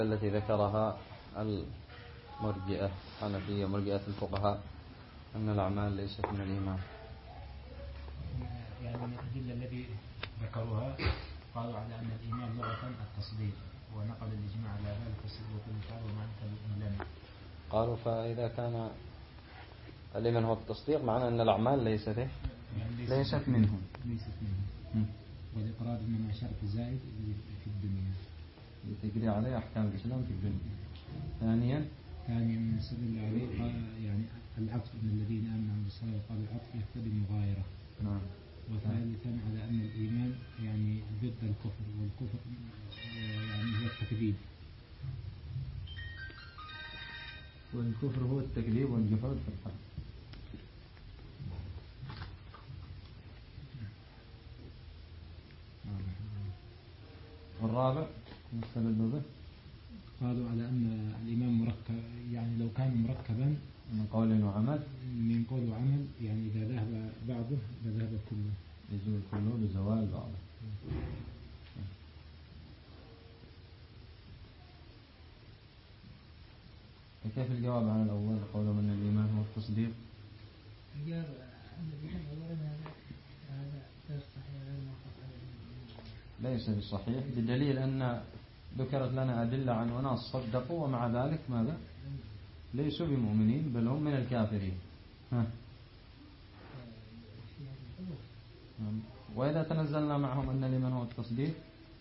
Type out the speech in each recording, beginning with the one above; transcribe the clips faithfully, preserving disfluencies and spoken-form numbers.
التي ذكرها المرجئة الحنفية مرجئة الفقهاء أن الأعمال ليست من الإيمان. يعني من الأدلة التي ذكروها قالوا على أن الإيمان لغة التصديق، ونقل الإجماع على ذلك الصديق الكتاب ومعنى الإيمان. قالوا فإذا كان الإيمان هو التصديق معنى أن الأعمال ليست يعني ليست, ليست منهم ليست منهم والإقرار إنما شرط زائد في الدنيا تجري عليه أحكام الإسلام في الدنيا. ثانيا ثانيا من استدل عليه قال يعني العطف من الذين آمنوا بالصلاة قال العطف يقتضي المغايرة. نعم. وثالثا على أن الإيمان يعني ضد الكفر، والكفر يعني هو التكذيب، والكفر هو التكذيب والجحود في الحق. والرابع نستدل به قالوا على أن الإيمان مركب، يعني لو كان مركبا من قول وعمل من قول وعمل يعني إذا ذهب بعضه لذهب كله، يزول كله لزوال بعضه. كيف الجواب عن الأول قولهم أن الإيمان هو التصديق؟ الجواب أن الإيمان أولا هذا غير صحيح غير موافق على ليس بصحيح، بدليل أن ذكرت لنا أدلة عن أناس صدقوا ومع ذلك ماذا؟ ليسوا بمؤمنين بل هم من الكافرين. ها. وإذا تنزلنا معهم أن الإيمان هو التصديق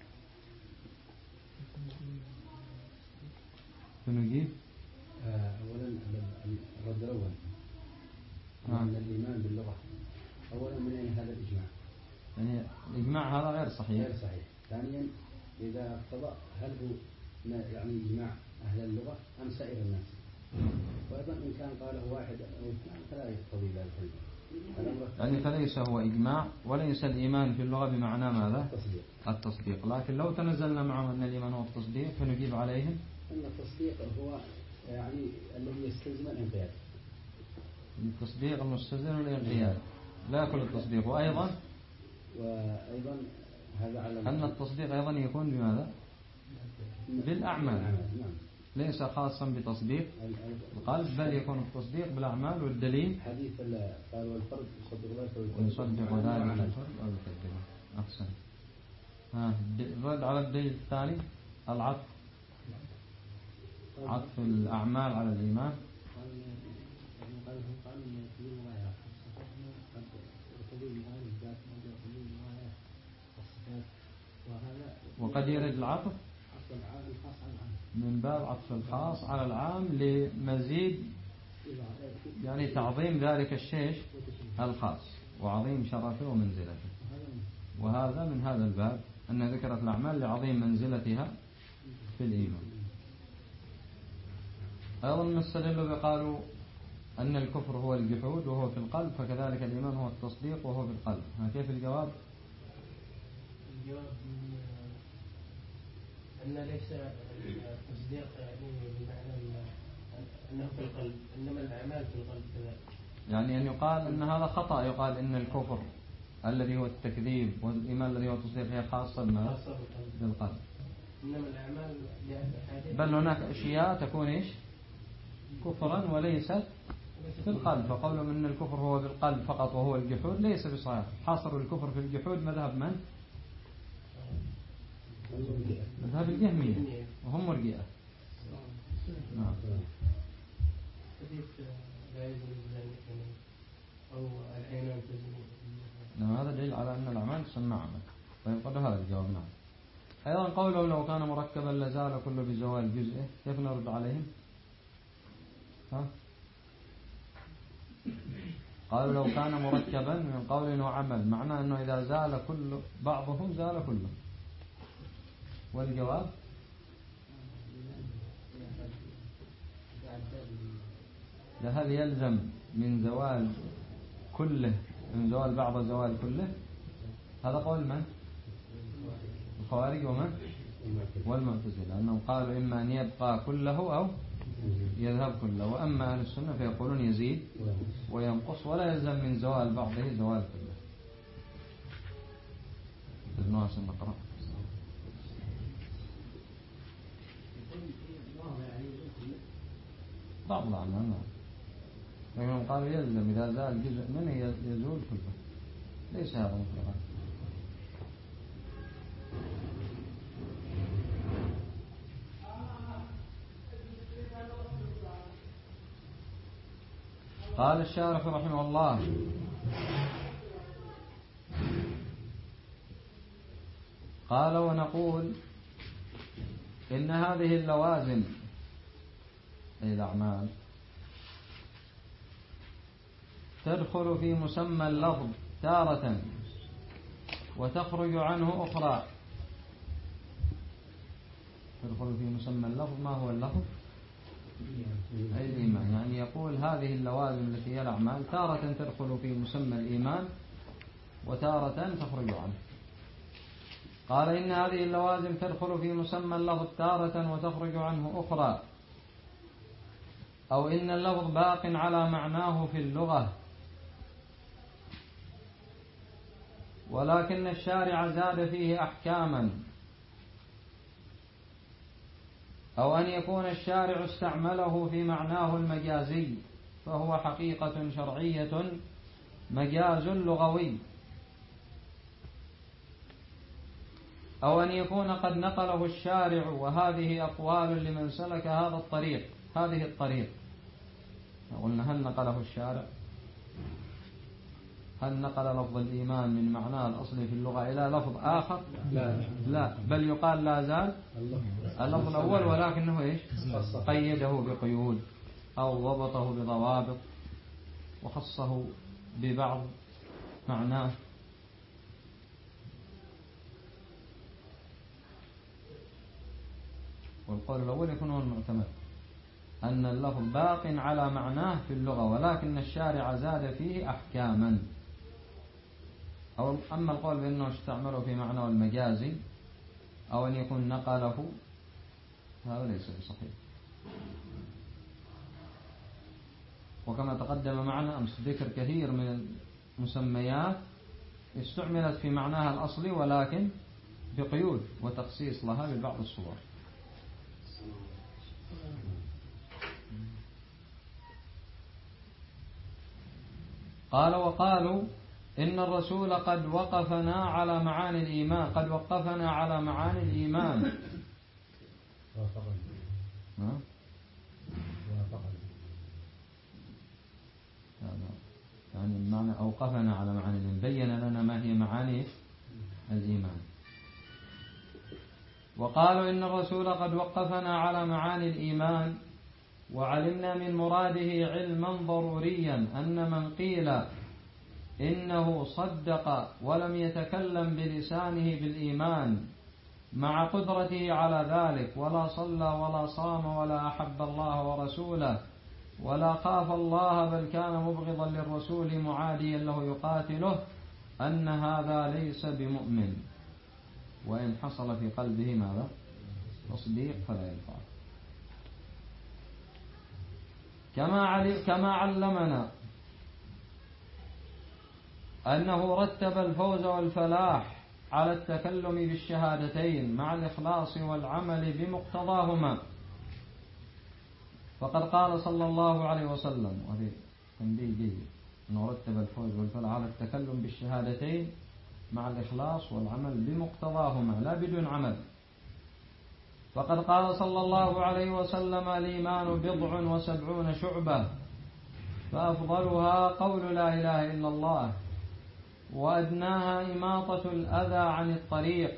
فنجيب أولا الرد الأول أن الإيمان باللغة أولا من أين هذا الإجماع؟ يعني الإجماع هذا غير صحيح. غير صحيح. ثانيا إذا اقتضى هل هو يعني إجماع أهل اللغة أم سائر الناس؟ وأيضا إن كان قاله واحد أو اثنان فلا يقتضي ذلك الإجماع. يعني فليس هو إجماع وليس الإيمان في اللغة بمعنى ماذا؟ التصديق. التصديق. لكن لو تنزلنا معهم أن الإيمان هو التصديق فنجيب عليهم أن التصديق هو يعني الذي يستلزم الانقياد. التصديق المستلزم الانقياد لا كل التصديق. وأيضا وأيضا هذا على أن التصديق أيضا يكون بماذا؟ بالأعمال. نعم. ليس خاصا بتصديق القلب بل يكون التصديق بالأعمال. والدليل حديث قال والفرد يصدق ذلك ويصدق ذلك الفرد أو يكذبه. أحسن. ها الرد على الدليل الثاني العطف عطف الأعمال على الإيمان. وقد يرد العطف من باب عطف الخاص على العام لمزيد يعني تعظيم ذلك الشيء الخاص وعظيم شرفه ومنزلته. وهذا من هذا الباب أن ذكرت الأعمال لعظيم منزلتها في الإيمان. أيضا نستدل بقالوا أن الكفر هو الجحود وهو في القلب، فكذلك الإيمان هو التصديق وهو في القلب. كيف الجواب؟ الجواب أن ليس التصديق بمعنى أنه في القلب، إنما الأعمال في القلب كذلك. يعني أن يقال أن هذا خطأ، يقال أن الكفر الذي هو التكذيب والإيمان الذي هو التصديق هي خاصة بالقلب، إنما الأعمال بل هناك أشياء تكون إيش كفرا وليست في القلب. فقولهم أن الكفر هو بالقلب فقط وهو الجحود ليس بصحيح. حصر الكفر في الجحود مذهب من؟ مذهب الجهمية وهم مرجئة. نعم. نعم هذا دليل على أن الأعمال تسمى عمل. طيب قد هذا الجواب. نعم. أيضا قوله لو كان مركبا لزال كل بزوال جزئه، كيف نرد عليهم؟ ها؟ قالوا لو كان مركبا من قول وعمل معناه أنه إذا زال كل بعضه زال كله. والجواب هل يلزم من زوال كله من زوال بعض زوال كله؟ هذا قول من؟ الخوارج ومن؟ والمعتزلة، أنهم قالوا إما أن يبقى كله أو يذهب كله. وأما أهل السنة فيقولون يزيد وينقص ولا يلزم من زوال بعضه زوال كله. ابن نقرأ بعض الأعمال نعم، لكنهم قالوا يلزم إذا زال جزء منه يزول كله، ليس هذا مطلقا. قال الشارح رحمه الله: قال ونقول إن هذه اللوازم أي الأعمال تدخل في مسمى اللفظ تارة وتخرج عنه أخرى. تدخل في مسمى اللفظ، ما هو اللفظ؟ أي الإيمان. يعني يقول هذه اللوازم التي هي الأعمال تارة تدخل في مسمى الإيمان وتارة تخرج عنه. قال إن هذه اللوازم تدخل في مسمى اللفظ تارة وتخرج عنه أخرى، أو إن اللفظ باق على معناه في اللغة، ولكن الشارع زاد فيه أحكاما، أو أن يكون الشارع استعمله في معناه المجازي فهو حقيقة شرعية مجاز لغوي، أو أن يكون قد نقله الشارع، وهذه أقوال لمن سلك هذا الطريق هذه الطريق. قلنا هل نقله الشارع؟ هل نقل لفظ الإيمان من معناه الأصلي في اللغة إلى لفظ آخر؟ لا, لا، بل يقال لا زال اللفظ الأول، ولكنه إيش؟ قيده بقيود أو ضبطه بضوابط وخصه ببعض معناه. والقول الأول يكون هو المعتمد، أن اللفظ باق على معناه في اللغة ولكن الشارع زاد فيه أحكاما. أو أما القول بأنه استعمله في معناه المجازي أو أن يكون نقله، هذا ليس بصحيح. وكما تقدم معنا أمس ذكر كثير من المسميات استعملت في معناها الأصلي ولكن بقيود وتخصيص لها ببعض الصور. قال وقالوا إن الرسول قد وقفنا على معاني الإيمان قد وقفنا على معاني الإيمان يعني المعنى أوقفنا على معاني الإيمان، بين لنا ما هي معاني الإيمان. وقالوا إن الرسول قد وقفنا على معاني الإيمان وعلمنا من مراده علما ضروريا أن من قيل إنه صدق ولم يتكلم بلسانه بالإيمان مع قدرته على ذلك ولا صلى ولا صام ولا أحب الله ورسوله ولا خاف الله بل كان مبغضا للرسول معاديا له يقاتله، أن هذا ليس بمؤمن، وإن حصل في قلبه ماذا؟ تصديق فلا ينفع. كما كما علمنا أنه رتب الفوز والفلاح على التكلم بالشهادتين مع الإخلاص والعمل بمقتضاهما، فقد قال صلى الله عليه وسلم، وهذه تنبيه جيد، أنه رتب الفوز والفلاح على التكلم بالشهادتين مع الإخلاص والعمل بمقتضاهما لا بدون عمل. فقد قال صلى الله عليه وسلم الإيمان بضع وسبعون شعبة فأفضلها قول لا إله إلا الله وأدناها إماطة الأذى عن الطريق.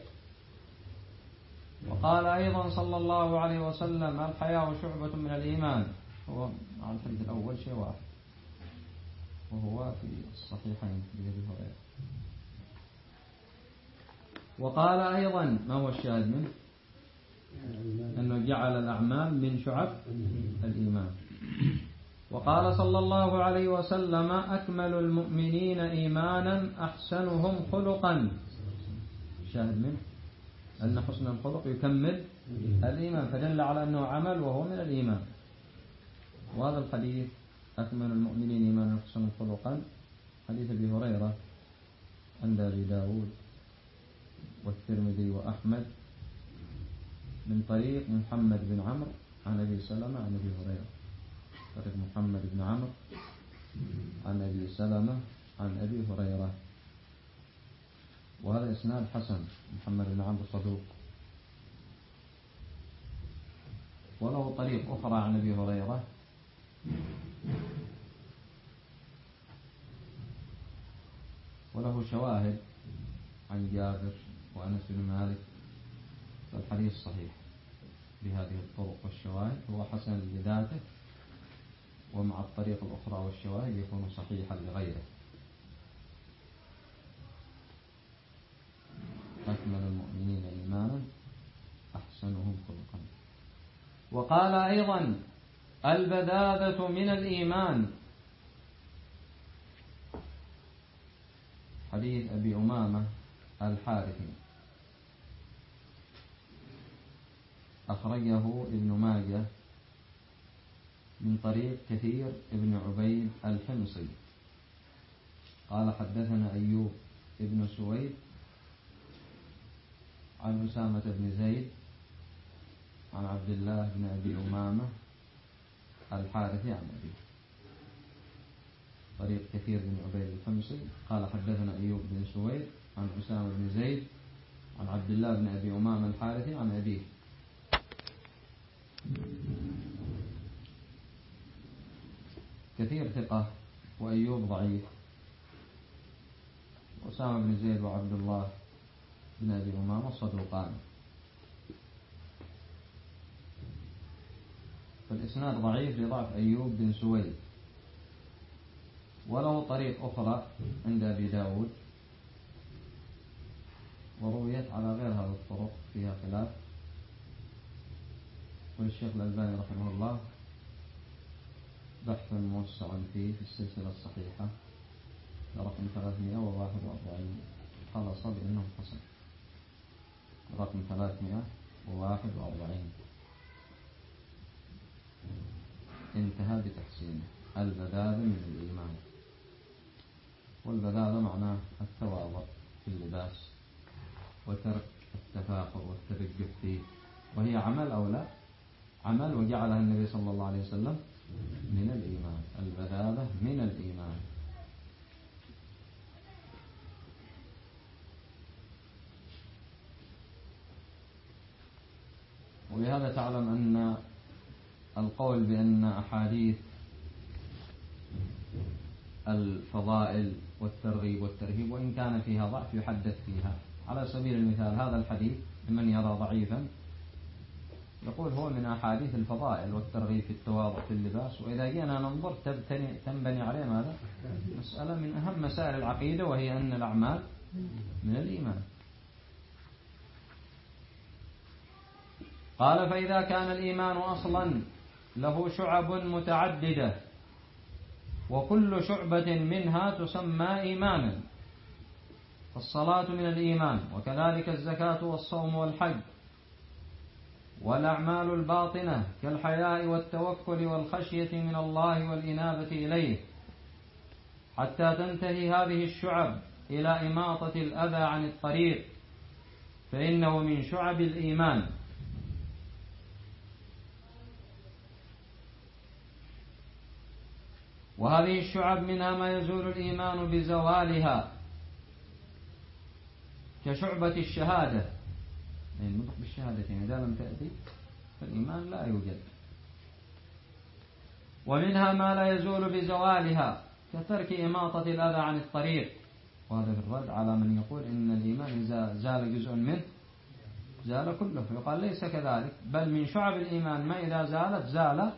وقال أيضا صلى الله عليه وسلم الحياء شعبة من الإيمان، هو على الحديث الأول شيء واحد وهو في الصحيحين في أبي هريرة. وقال أيضا ما هو الشاهد منه؟ أنه جعل الأعمال من شعب الإيمان. وقال صلى الله عليه وسلم أكمل المؤمنين إيمانا أحسنهم خلقا، شاهد منه أن حسن الخلق يكمل الإيمان، فدل على أنه عمل وهو من الإيمان. وهذا الحديث أكمل المؤمنين إيمانا أحسنهم خلقا حديث أبي هريرة عند أبي داود والترمذي وأحمد من طريق محمد بن عمرو عن أبي سلمة عن أبي هريرة. طريق محمد بن عمرو عن أبي سلمة عن أبي هريرة، وهذا إسناد حسن. محمد بن عمرو صدوق، وله طريق أخرى عن أبي هريرة وله شواهد عن جابر وأنس بن مالك، فالحديث صحيح بهذه الطرق والشواهد، هو حسن لذاته، ومع الطريق الأخرى والشواهد يكون صحيحا لغيره. أكمل المؤمنين إيمانا أحسنهم خلقا. وقال أيضا البذاذة من الإيمان، حديث أبي أمامة الحارثي أخرجه ابن ماجه من طريق كثير ابن عبيد الحمصي قال حدثنا أيوب ابن سويد عن أسامة بن زيد عن عبد الله بن أبي أمامة الحارثي عن أبيه. طريق كثير بن عبيد الحمصي قال حدثنا أيوب بن سويد عن أسامة بن زيد عن عبد الله بن أبي أمامة الحارثي عن أبيه. كثير ثقة وأيوب ضعيف، وأسامة بن زيد وعبد الله بن أبي أمامة صدوقان، فالإسناد ضعيف لضعف أيوب بن سويد. وله طريق أخرى عند أبي داود ورويت على غير هذه الطرق فيها خلاف، والشيخ الألباني رحمه الله بحث موسع فيه في السلسلة الصحيحة رقم ثلاثمائة وواحد وأربعين خلص بأنه حسن، رقم ثلاثمائة وواحد وأربعين انتهى بتحسينه. البذاذة من الإيمان، والبذاذة معناه التواضع في اللباس وترك التفاخر والتبجح فيه، وهي عمل أو لا عمل، وجعلها النبي صلى الله عليه وسلم من الإيمان. البذاذة من الإيمان. ولهذا تعلم أن القول بأن أحاديث الفضائل والترغيب والترهيب وإن كان فيها ضعف يحدث فيها. على سبيل المثال هذا الحديث لمن يرى ضعيفا يقول هو من أحاديث الفضائل والترغيب في التواضع في اللباس، وإذا جينا ننظر تنبني عليه ماذا؟ مسألة من أهم مسائل العقيدة، وهي أن الأعمال من الإيمان. قال فإذا كان الإيمان أصلا له شعب متعددة وكل شعبة منها تسمى إيمانا، فالصلاة من الإيمان، وكذلك الزكاة والصوم والحج، والأعمال الباطنة كالحياء والتوكل والخشية من الله والإنابة إليه، حتى تنتهي هذه الشعب إلى إماطة الأذى عن الطريق، فإنه من شعب الإيمان. وهذه الشعب منها ما يزول الإيمان بزوالها كشعبة الشهادة، يعني نطق بالشهادتين إذا لم تأتي فالإيمان لا يوجد. ومنها ما لا يزول بزوالها كترك إماطة الأذى عن الطريق، وهذا في الرد على من يقول إن الإيمان إذا زال جزء منه زال كله، فيقال ليس كذلك، بل من شعب الإيمان ما إذا زالت زال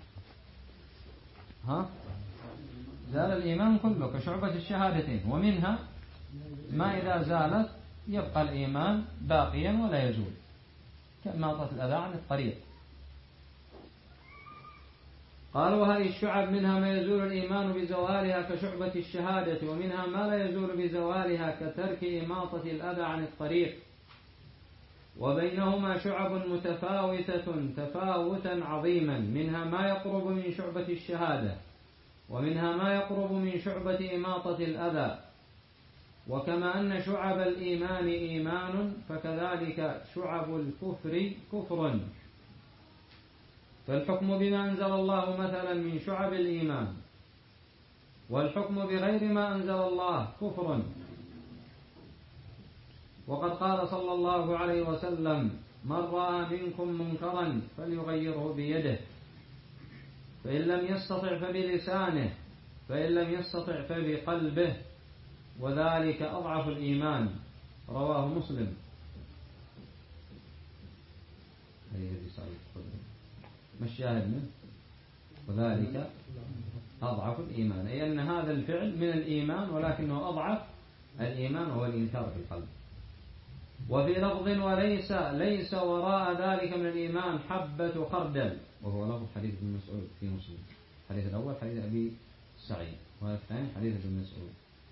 ها زال الإيمان كله كشعبة الشهادتين، ومنها ما إذا زالت يبقى الإيمان باقيا ولا يزول كإماطة الأذى عن الطريق. قال وهذه الشعب منها ما يزول الإيمان بزوالها كشعبة الشهادة، ومنها ما لا يزول بزوالها كترك إماطة الأذى عن الطريق، وبينهما شعب متفاوتة تفاوتا عظيما، منها ما يقرب من شعبة الشهادة، ومنها ما يقرب من شعبة إماطة الأذى. وكما أن شعب الإيمان إيمان، فكذلك شعب الكفر كفر. فالحكم بما أنزل الله مثلا من شعب الإيمان، والحكم بغير ما أنزل الله كفر. وقد قال صلى الله عليه وسلم: من رأى منكم منكرا فليغيره بيده، فإن لم يستطع فبلسانه، فإن لم يستطع فبقلبه، وذلك أضعف الإيمان. رواه مسلم. ما الشاهد منه؟ وذلك أضعف الإيمان، أي أن هذا الفعل من الإيمان ولكنه أضعف الإيمان وهو الإنكار في القلب. وفي لفظ: وليس ليس وراء ذلك من الإيمان حبة خردل، وهو لفظ حديث ابن مسعود في مسلم. الحديث الأول حديث أبي سعيد، والثاني حديث ابن مسعود.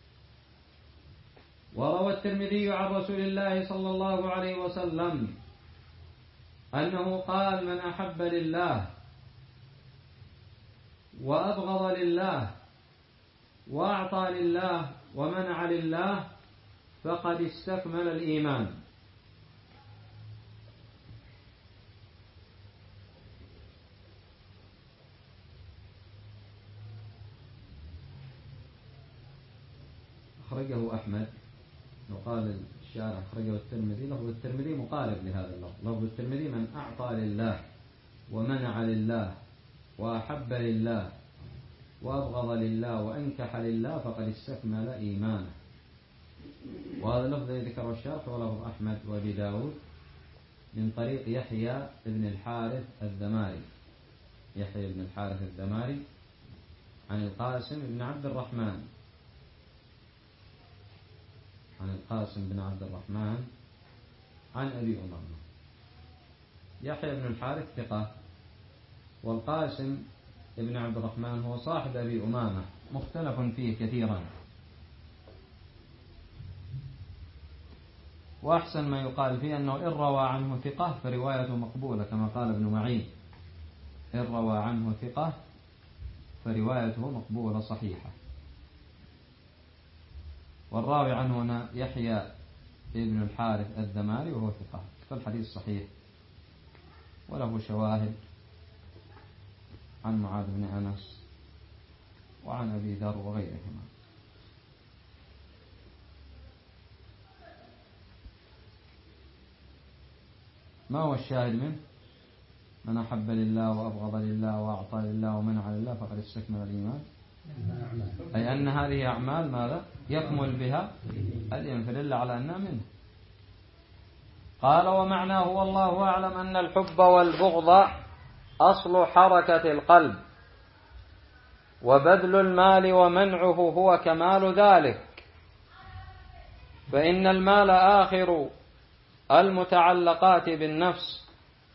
وروى الترمذي عن رسول الله صلى الله عليه وسلم أنه قال: من أحب لله وأبغض لله وأعطى لله ومنع لله فقد استكمل الإيمان. أخرجه أحمد، وقال الشارع أخرجه الترمذي. لفظ الترمذي مقارب لهذا اللفظ. لفظ الترمذي: من أعطى لله ومنع لله وأحب لله وأبغض لله وأنكح لله فقد استكمل إيمانه. وهذا اللفظ الذي ذكره الشارح هو لفظ أحمد وأبي داود من طريق يحيى بن الحارث الذماري. يحيى بن الحارث الذماري عن القاسم بن عبد الرحمن عن القاسم بن عبد الرحمن عن أبي أمامة. يحيى بن الحارث ثقة، والقاسم بن عبد الرحمن هو صاحب أبي أمامة، مختلف فيه كثيرا. وأحسن ما يقال فيه أنه إن روى عنه ثقة فروايته مقبولة، كما قال ابن معين: إن روى عنه ثقة فروايته مقبولة صحيحة. والراوي عنه هنا يحيى بن الحارث الذماري وهو ثقة، فالحديث صحيح وله شواهد عن معاذ بن أنس وعن أبي ذر وغيرهما. ما هو الشاهد منه؟ من أحب لله وأبغض لله وأعطى لله ومنع لله فقد استكمل الإيمان، أي أن هذه أعمال ماذا؟ يكمل بها الإيمان، فدل على أنها منه. قال: ومعناه والله أعلم أن الحب والبغض أصل حركة القلب، وبذل المال ومنعه هو كمال ذلك، فإن المال آخر المتعلقات بالنفس،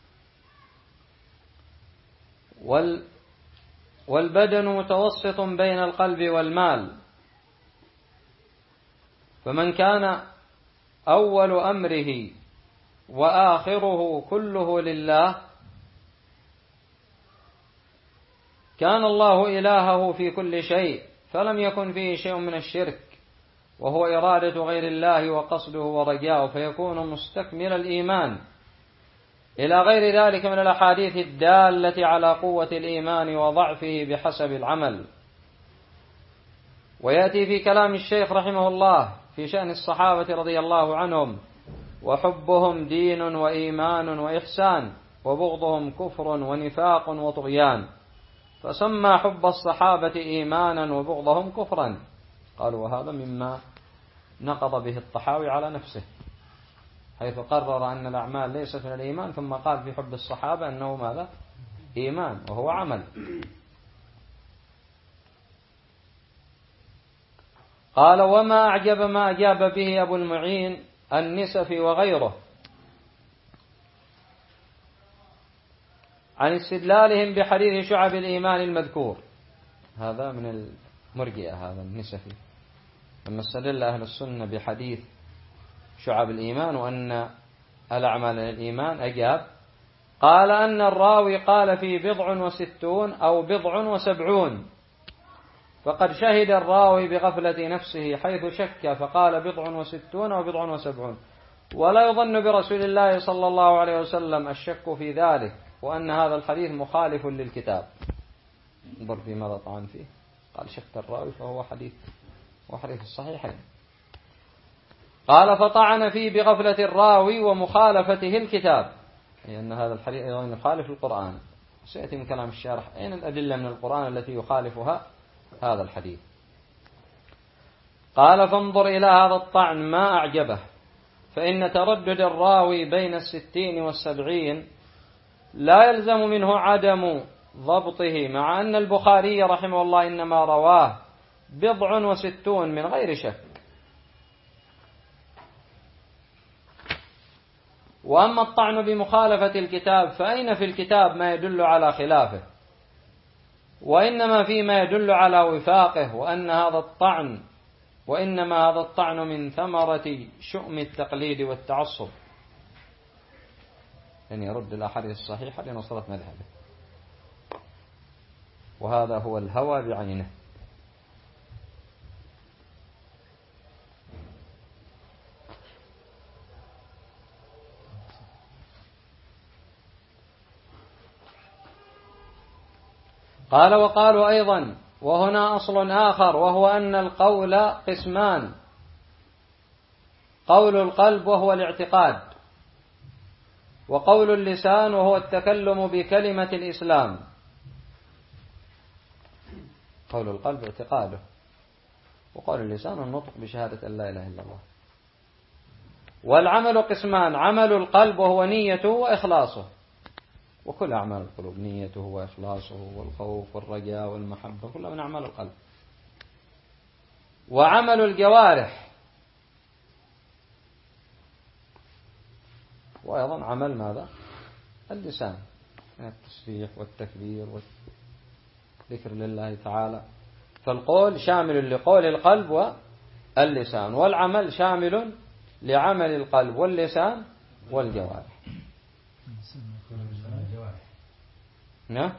وال والبدن متوسط بين القلب والمال، فمن كان أول أمره وآخره كله لله كان الله إلهه في كل شيء، فلم يكن فيه شيء من الشرك، وهو إرادة غير الله وقصده ورجاؤه، فيكون مستكمل الإيمان. إلى غير ذلك من الأحاديث الدالة على قوة الإيمان وضعفه بحسب العمل. ويأتي في كلام الشيخ رحمه الله في شأن الصحابة رضي الله عنهم: وحبهم دين وإيمان وإحسان، وبغضهم كفر ونفاق وطغيان، فسمى حب الصحابة إيمانا وبغضهم كفرا. قالوا: وهذا مما نقض به الطحاوي على نفسه، حيث قرر أن الأعمال ليست من الإيمان، ثم قال في حب الصحابة أنه ماذا؟ إيمان، وهو عمل. قال: وما أعجب ما أجاب به أبو المعين النسفي وغيره عن استدلالهم بحديث شعب الإيمان المذكور. هذا من المرجئة، هذا النسفي، لما استدل أهل السنة بحديث شعب الإيمان وأن الأعمال الإيمان، أجاب قال: أن الراوي قال في بضع وستون أو بضع وسبعون، فقد شهد الراوي بغفلة نفسه حيث شك فقال بضع وستون أو بضع وسبعون، ولا يظن برسول الله صلى الله عليه وسلم الشك في ذلك، وأن هذا الحديث مخالف للكتاب. انظر في ماذا طعن فيه، قال شك الراوي فهو حديث وحديث الصحيحين. قال فطعن فيه بغفلة الراوي ومخالفته الكتاب، أي أن هذا الحديث أيضا يخالف القرآن. سيأتي من كلام الشارح أين الأدلة من القرآن التي يخالفها هذا الحديث. قال فانظر إلى هذا الطعن ما أعجبه، فإن تردد الراوي بين الستين والسبعين لا يلزم منه عدم ضبطه، مع أن البخاري رحمه الله إنما رواه بضع وستون من غير شك. وأما الطعن بمخالفة الكتاب فأين في الكتاب ما يدل على خلافه، وإنما فيما يدل على وفاقه، وأن هذا الطعن وإنما هذا الطعن من ثمرة شؤم التقليد والتعصب، يعني يرد الأحاديث الصحيحة لنصرة مذهبه، وهذا هو الهوى بعينه. قال وقالوا أيضا، وهنا أصل آخر، وهو أن القول قسمان: قول القلب وهو الاعتقاد، وقول اللسان وهو التكلم بكلمة الإسلام. قول القلب اعتقاده، وقول اللسان النطق بشهادة أن لا إله إلا الله. والعمل قسمان: عمل القلب وهو نيته وإخلاصه، وكل أعمال القلوب نيته وإخلاصه والخوف والرجاء والمحبة كلها من أعمال القلب. وعمل الجوارح، وأيضا عمل ماذا؟ اللسان، التسبيح والتكبير والذكر لله تعالى. فالقول شامل لقول القلب واللسان، والعمل شامل لعمل القلب واللسان والجوارح. نعم،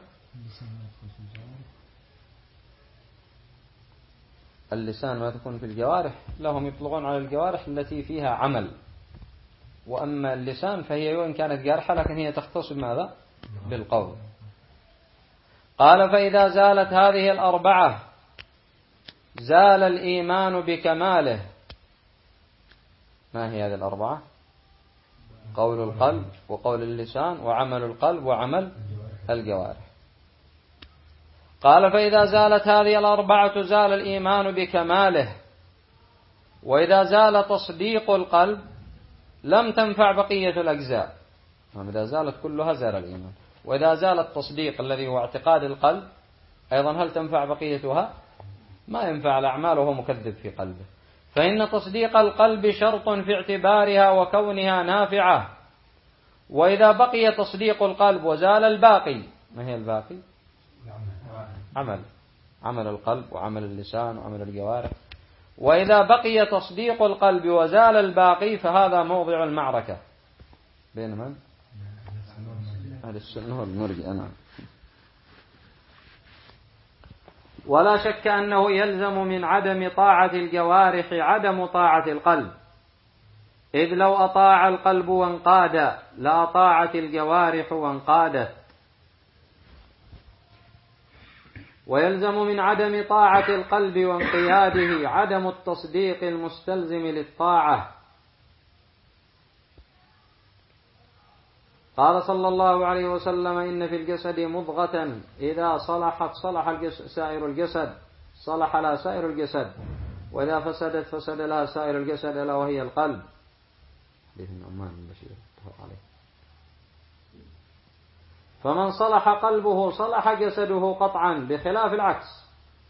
اللسان ما تكون في الجوارح، لهم يطلقون على الجوارح التي فيها عمل، وأما اللسان فهي وإن كانت جارحة لكن هي تختص بماذا؟ بالقول. قال فإذا زالت هذه الأربعة زال الإيمان بكماله. ما هي هذه الأربعة؟ قول القلب وقول اللسان وعمل القلب وعمل الجوارح. قال فإذا زالت هذه الأربعة زال الإيمان بكماله، وإذا زال تصديق القلب لم تنفع بقية الأجزاء. إذا زالت كلها زال الإيمان، وإذا زال التصديق الذي هو اعتقاد القلب أيضا هل تنفع بقيتها؟ ما ينفع الأعمال وهو مكذب في قلبه. فإن تصديق القلب شرط في اعتبارها وكونها نافعة. وإذا بقي تصديق القلب وزال الباقي، ما هي الباقي؟ عمل عمل القلب وعمل اللسان وعمل الجوارح. وإذا بقي تصديق القلب وزال الباقي فهذا موضع المعركة بين من؟ أهل السنة والمرجئة. ولا شك أنه يلزم من عدم طاعة الجوارح عدم طاعة القلب، إذ لو أطاع القلب وانقاد لأطاعت الجوارح وانقادت. ويلزم من عدم طاعة القلب وانقياده عدم التصديق المستلزم للطاعة. قال صلى الله عليه وسلم: إن في الجسد مضغة إذا صلحت صلح سائر الجسد، صلح لها سائر الجسد، وإذا فسدت فسد لها سائر الجسد، ألا وهي القلب. حديث النعمان بن بشير اتفق عليه. فمن صلح قلبه صلح جسده قطعا، بخلاف العكس.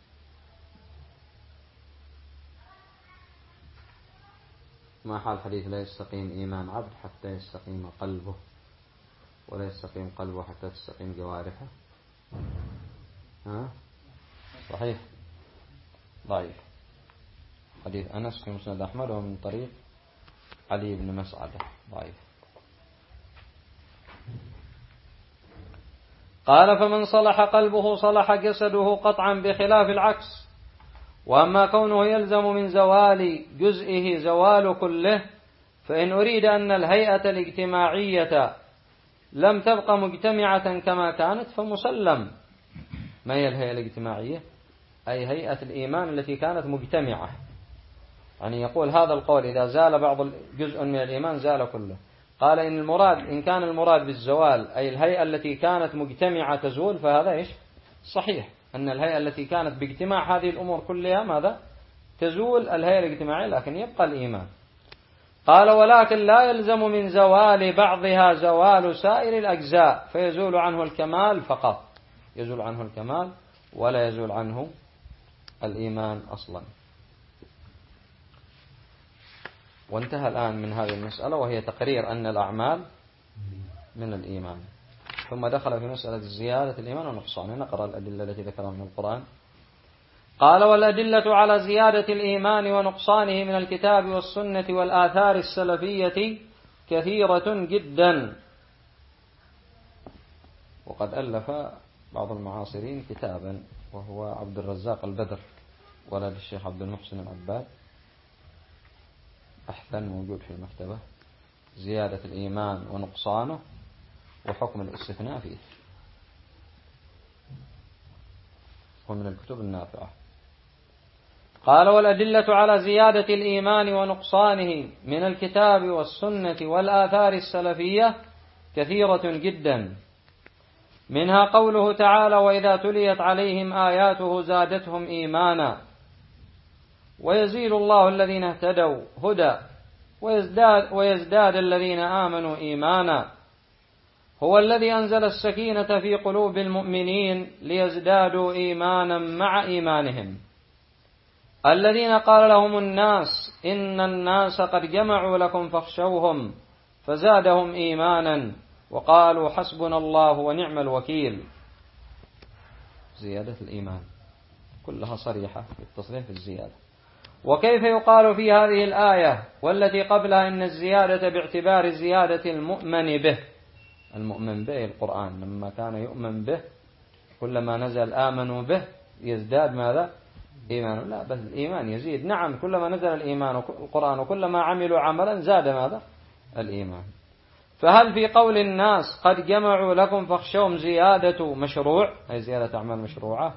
ما حال حديث لا يستقيم إيمان عبد حتى يستقيم قلبه، ولا يستقيم قلبه حتى تستقيم جوارحه؟ ها؟ صحيح؟ ضعيف. حديث أنس في مسند أحمد ومن طريق علي بن مسعدة ضعيف. قال فمن صلح قلبه صلح جسده قطعا، بخلاف العكس. وأما كونه يلزم من زوال جزئه زوال كله، فإن أريد أن الهيئة الاجتماعية لم تبقى مجتمعة كما كانت فمسلم. ما هي الهيئة الاجتماعية؟ أي هيئة الإيمان التي كانت مجتمعة. يعني يقول هذا القول إذا زال بعض جزء من الإيمان زال كله. قال إن المراد إن كان المراد بالزوال أي الهيئة التي كانت مجتمعة تزول فهذا إيش؟ صحيح أن الهيئة التي كانت باجتماع هذه الأمور كلها ماذا؟ تزول الهيئة الاجتماعية لكن يبقى الإيمان. قال ولكن لا يلزم من زوال بعضها زوال سائر الأجزاء فيزول عنه الكمال فقط، يزول عنه الكمال ولا يزول عنه الإيمان أصلا. وانتهى الآن من هذه المسألة وهي تقرير أن الأعمال من الإيمان. ثم دخل في مسألة زيادة الإيمان ونقصانه. نقرأ الأدلة التي ذكرها من القرآن. قال والأدلة على زيادة الإيمان ونقصانه من الكتاب والسنة والآثار السلفية كثيرة جدا. وقد ألف بعض المعاصرين كتابا وهو عبد الرزاق البدر ولد الشيخ عبد المحسن العباد، بحثا موجود في المكتبة، زيادة الإيمان ونقصانه وحكم الاستثناء فيه، ومن الكتب النافعة. قال والأدلة على زيادة الإيمان ونقصانه من الكتاب والسنة والآثار السلفية كثيرة جدا، منها قوله تعالى وإذا تليت عليهم آياته زادتهم إيمانا ويزيد الله الذين اهتدوا هدى ويزداد, ويزداد الذين آمنوا إيمانا. هو الذي أنزل السكينة في قلوب المؤمنين ليزدادوا إيمانا مع إيمانهم. الذين قال لهم الناس إن الناس قد جمعوا لكم فاخشوهم فزادهم إيمانا وقالوا حسبنا الله ونعم الوكيل. زيادة الإيمان كلها صريحة في التصريح في الزيادة. وكيف يقال في هذه الآية والتي قبلها إن الزيادة باعتبار زيادة المؤمن به؟ المؤمن به القرآن لما كان يؤمن به كلما نزل آمنوا به يزداد ماذا؟ إيمان. لا بس الإيمان يزيد. نعم كلما نزل الإيمان القرآن وكلما عملوا عملا زاد ماذا؟ الإيمان. فهل في قول الناس قد جمعوا لكم فاخشوهم زيادة مشروع أي زيادة أعمال مشروعة؟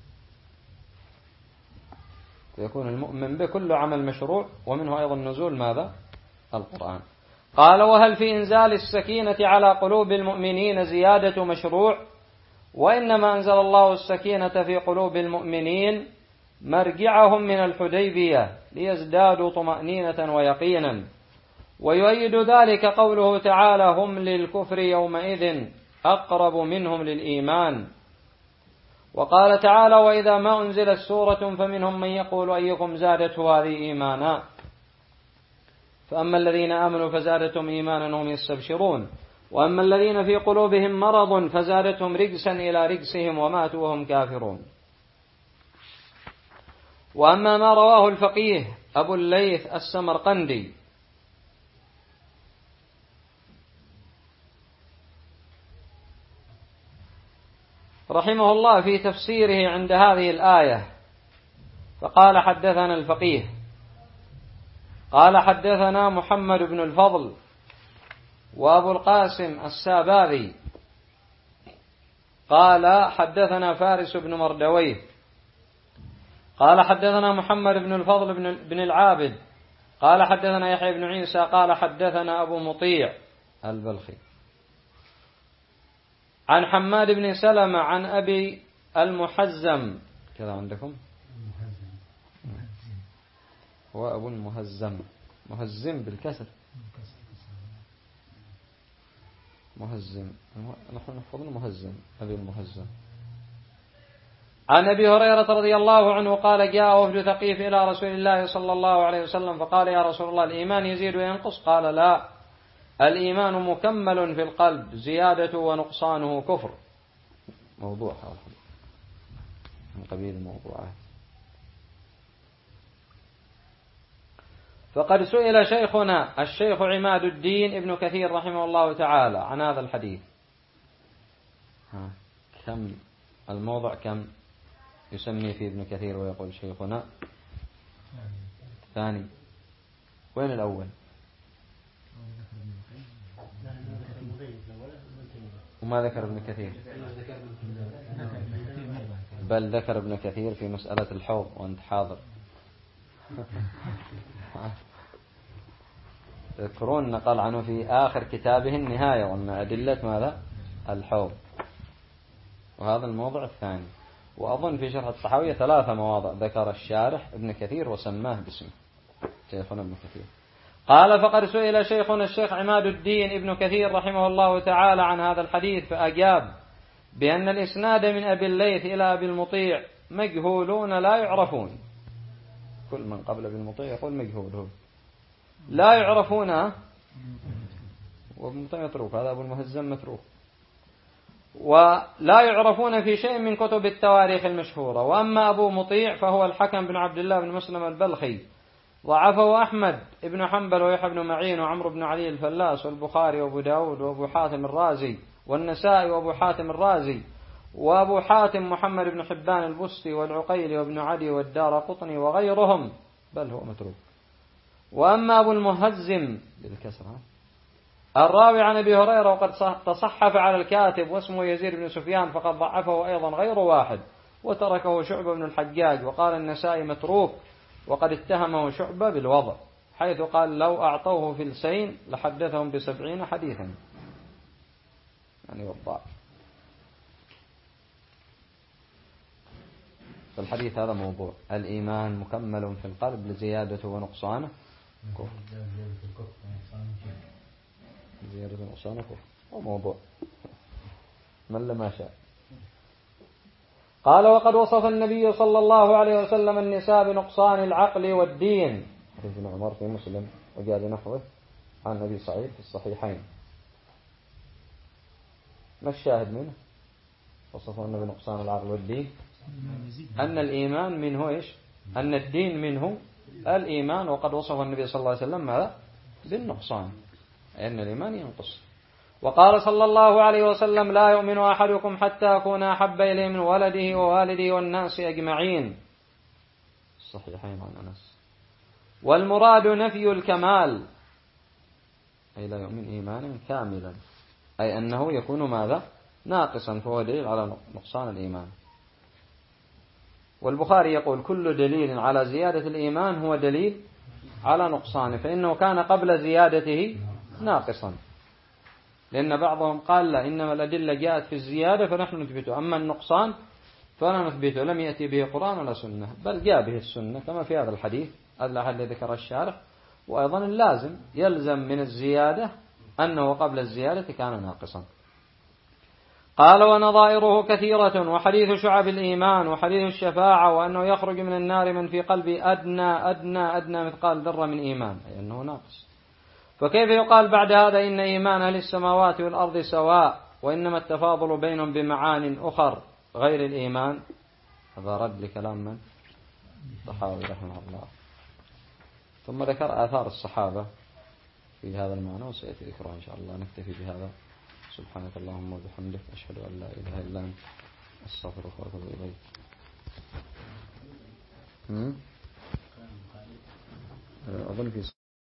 يكون المؤمن به كل عمل مشروع ومنه أيضا نزول ماذا؟ القرآن. قال وهل في إنزال السكينة على قلوب المؤمنين زيادة مشروع؟ وإنما أنزل الله السكينة في قلوب المؤمنين مرجعهم من الحديبية ليزدادوا طمأنينة ويقينا. ويؤيد ذلك قوله تعالى هم للكفر يومئذ أقرب منهم للإيمان. وقال تعالى وإذا ما أنزلت سورة فمنهم من يقول أيكم زادته هذه إيمانا فأما الذين آمنوا فزادتهم إيمانا وهم يستبشرون وأما الذين في قلوبهم مرض فزادتهم رجسا إلى رجسهم وماتوا وهم كافرون. وأما ما رواه الفقيه أبو الليث السمرقندي رحمه الله في تفسيره عند هذه الآية فقال حدثنا الفقيه قال حدثنا محمد بن الفضل وأبو القاسم الساباذي قال حدثنا فارس بن مردويه قال حدثنا محمد بن الفضل بن العابد قال حدثنا يحيى بن عيسى قال حدثنا أبو مطيع البلخي عن حماد بن سلمة عن أبي المحزم كذا عندكم هو أبو المهزم مهزم بالكسر مهزم نحن نحفظ المهزم أبي المهزم عن أبي هريرة رضي الله عنه قال جاء وفد ثقيف إلى رسول الله صلى الله عليه وسلم فقال يا رسول الله الإيمان يزيد وينقص؟ قال لا الإيمان مكمل في القلب زيادة ونقصانه كفر. موضوع من قبيل الموضوعات. فقد سئل شيخنا الشيخ عماد الدين ابن كثير رحمه الله تعالى عن هذا الحديث. ها كم الموضع كم يسمي فيه ابن كثير ويقول شيخنا؟ ثاني. وين الأول؟ ما ذكر ابن كثير؟ بل ذكر ابن كثير في مسألة الحوض وأنت حاضر. تذكرون نقل عنه في آخر كتابه النهاية وأن أدلة ماذا؟ الحوض. وهذا الموضع الثاني. وأظن في شرح الطحاوية ثلاثة مواضع ذكر الشارح ابن كثير وسماه باسمه شيخنا ابن كثير. قال فقد سئل شيخنا الشيخ عماد الدين ابن كثير رحمه الله تعالى عن هذا الحديث فأجاب بأن الإسناد من أبي الليث إلى أبي المطيع مجهولون لا يعرفون. كل من قبل أبي المطيع يقول مجهول هو لا يعرفون، وابن المطيع متروك، هذا أبو المهزم متروك، ولا يعرفون في شيء من كتب التواريخ المشهورة. وأما أبو مطيع فهو الحكم بن عبد الله بن مسلم البلخي، ضعفه أحمد بن حنبل ويحيى بن معين وعمرو بن علي الفلاس والبخاري وأبو داود وأبو حاتم الرازي والنسائي وأبو حاتم الرازي وأبو حاتم محمد بن حبان البستي والعقيلي وابن عدي والدار قطني وغيرهم، بل هو متروك. وأما أبو المهزم بالكسرة الراوي عن أبي هريرة وقد تصحف على الكاتب واسمه يزيد بن سفيان فقد ضعفه أيضا غير واحد وتركه شعبة بن الحجاج. وقال النسائي متروك وقد اتهمه شعبة بالوضع حيث قال لو أعطوه فلسين لحدثهم بسبعين حديثا، يعني والضعف. فالحديث هذا موضوع. الإيمان مكمل في القلب لزيادته ونقصانه كفر، زيادة ونقصانه كفر، وموضوع من لما شاء. قال وقد وصف النبي صلى الله عليه وسلم النساء بنقصان العقل والدين، حديث ابن عمر في مسلم وجاء بنحوه عن أبي سعيد في الصحيحين. ما الشاهد منه؟ وصفنا بنقصان العقل والدين أن الإيمان منه إيش؟ أن الدين منه الإيمان، وقد وصف النبي صلى الله عليه وسلم ماذا؟ بالنقصان، أن الإيمان ينقص. وقال صلى الله عليه وسلم لا يؤمن أحدكم حتى أكون أحب إليه من ولده ووالده والناس أجمعين، الصحيحين عن أنس. والمراد نفي الكمال، أي لا يؤمن إيمانا كاملا، أي أنه يكون ماذا؟ ناقصا، فهو دليل على نقصان الإيمان. والبخاري يقول كل دليل على زيادة الإيمان هو دليل على نقصانه، فإنه كان قبل زيادته ناقصا، لأن بعضهم قال لا إنما الأدلة جاءت في الزيادة فنحن نثبته، أما النقصان فلا نثبته، لم يأتي به قرآن ولا سنة، بل جاء به السنة كما في هذا الحديث الذي ذكر الشارح. وأيضا اللازم يلزم من الزيادة أنه قبل الزيادة كان ناقصا. قال ونظائره كثيرة، وحديث شعب الإيمان وحديث الشفاعة وأنه يخرج من النار من في قلبي أدنى أدنى أدنى مثقال ذرة من إيمان، أي أنه ناقص. فكيف يقال بعد هذا إن إيمان أهل السماوات والأرض سواء وإنما التفاضل بينهم بمعان أخر غير الإيمان؟ هذا رد لكلام من؟ الصحابة رحمه الله. ثم ذكر آثار الصحابة في هذا المعنى وسيأتي ذكرها إن شاء الله. نكتفي بهذا. سبحانك اللهم وبحمدك أشهد أن لا إله إلا أنت أستغفرك وأتوب إليك. أظن في